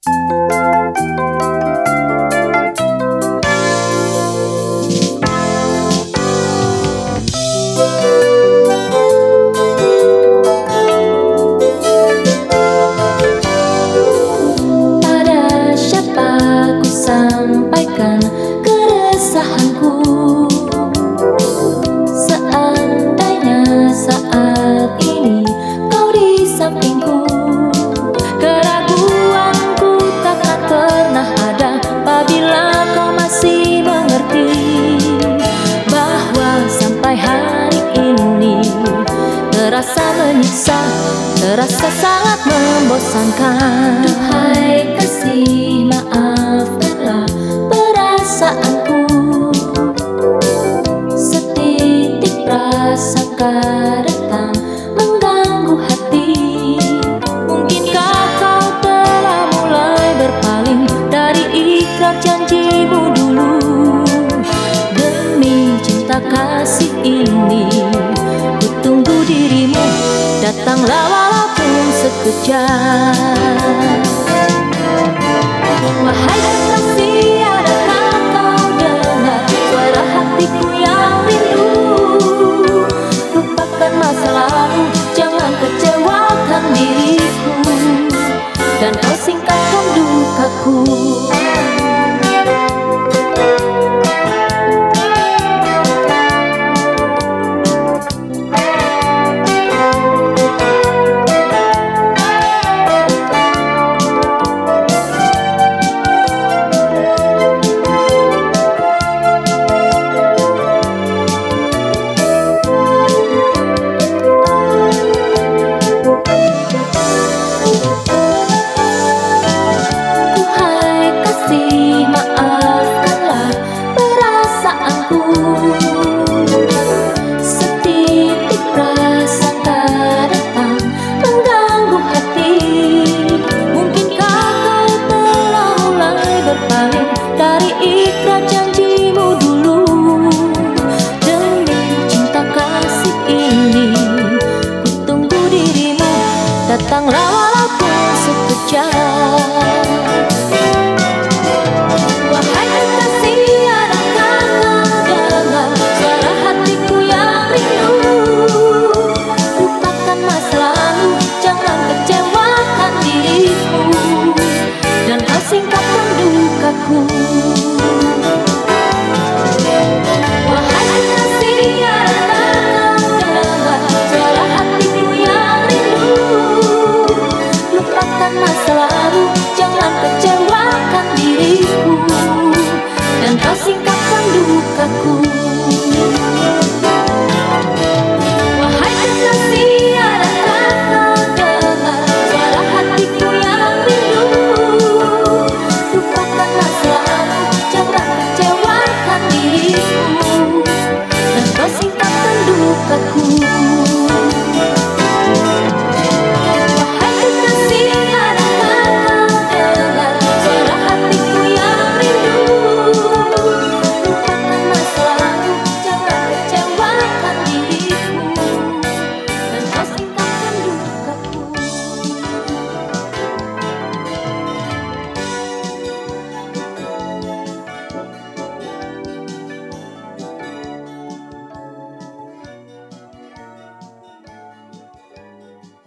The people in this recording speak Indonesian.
Sampaikan keresahanku. Seandainya saat ini kau di sampingku, keraguanku takkan pernah ada apabila kau masih mengerti bahwa sampai hari ini terasa menyiksa, terasa sangat membosankan. Duhai kasih, maafkanlah perasaanku, setitik prasangka datang mengganggu hati. Mungkinkah kau telah mulai berpaling dari ikrar janjimu dulu? Demi cinta kasih ini ku tunggu dirimu, datanglah walaupun sekejap. Wahai kekasih, adakah kau dengar suara hatiku yang rindu? Lupakan masa lalu, jangan kecewakan diriku, dan kau singkapkan dukaku.